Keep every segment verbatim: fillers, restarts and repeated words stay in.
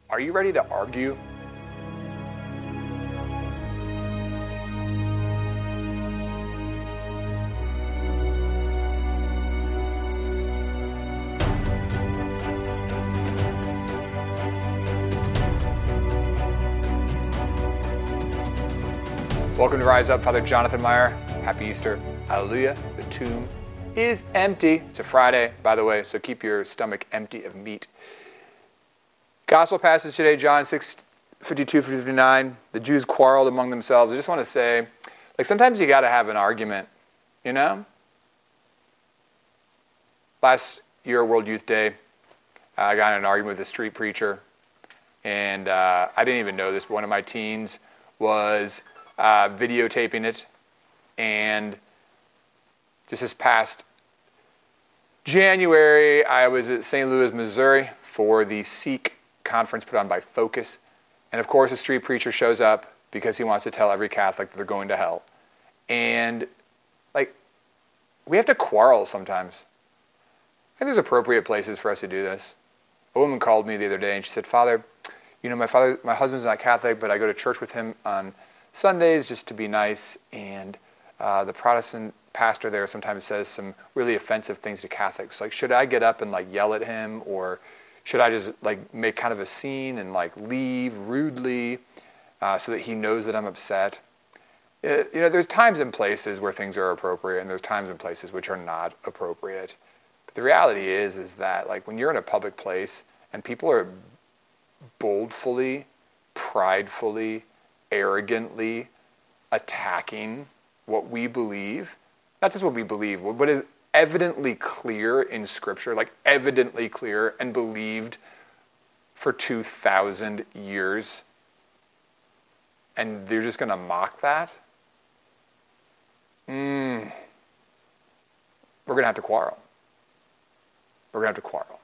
Are you ready to argue? Welcome to Rise Up, Father Jonathan Meyer. Happy Easter. Hallelujah. The tomb is empty. It's a Friday, by the way, so keep your stomach empty of meat. Gospel passage today, John six, fifty-two, fifty-nine. The Jews quarreled among themselves. I just want to say, like, sometimes you got to have an argument, you know? Last year, World Youth Day, I got in an argument with a street preacher, and uh, I didn't even know this, but one of my teens was uh, videotaping it, and just this past January, I was at Saint Louis, Missouri for the Seek conference put on by Focus. And of course, a street preacher shows up because he wants to tell every Catholic that they're going to hell. And, like, we have to quarrel sometimes. I think there's appropriate places for us to do this. A woman called me the other day and she said, Father, you know, my father, my husband's not Catholic, but I go to church with him on Sundays just to be nice. And uh, the Protestant pastor there sometimes says some really offensive things to Catholics. Like, should I get up and, like, yell at him, or should I just, like, make kind of a scene and, like, leave rudely uh, so that he knows that I'm upset? It, you know, there's times and places where things are appropriate, and there's times and places which are not appropriate. But the reality is, is that, like, when you're in a public place and people are boldly, pridefully, arrogantly attacking what we believe, not just what we believe, what is evidently clear in Scripture, like evidently clear and believed for two thousand years, and they're just going to mock that? Mm. We're going to have to quarrel. We're going to have to quarrel.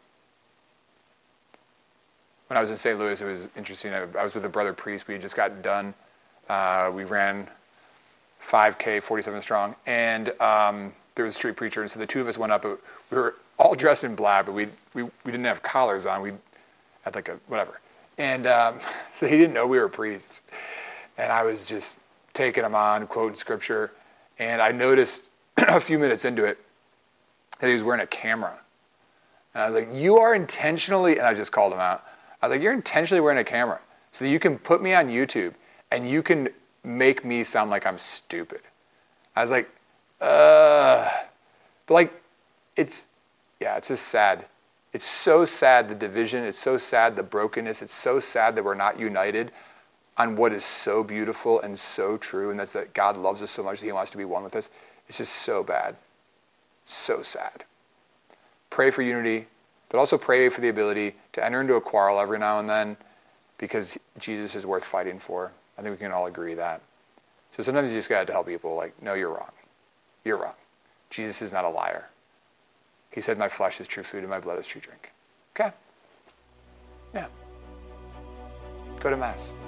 When I was in Saint Louis, it was interesting. I, I was with a brother priest. We had just gotten done. Uh, we ran five K, forty-seven strong, and um, there was a street preacher, and so the two of us went up. We were all dressed in black, but we we we didn't have collars on. We had like a whatever, and um, so he didn't know we were priests. And I was just taking him on, quoting scripture, and I noticed a few minutes into it that he was wearing a camera, and I was like, "You are intentionally," and I just called him out. I was like, "You're intentionally wearing a camera so that you can put me on YouTube and you can make me sound like I'm stupid." I was like, uh, but like, it's, yeah, it's just sad. It's so sad, the division. It's so sad, the brokenness. It's so sad that we're not united on what is so beautiful and so true, and that's that God loves us so much that he wants to be one with us. It's just so bad. So sad. Pray for unity, but also pray for the ability to enter into a quarrel every now and then, because Jesus is worth fighting for. I think we can all agree that. So sometimes you just got to tell people, like, no, you're wrong. You're wrong. Jesus is not a liar. He said, my flesh is true food and my blood is true drink. Okay? Yeah. Go to Mass.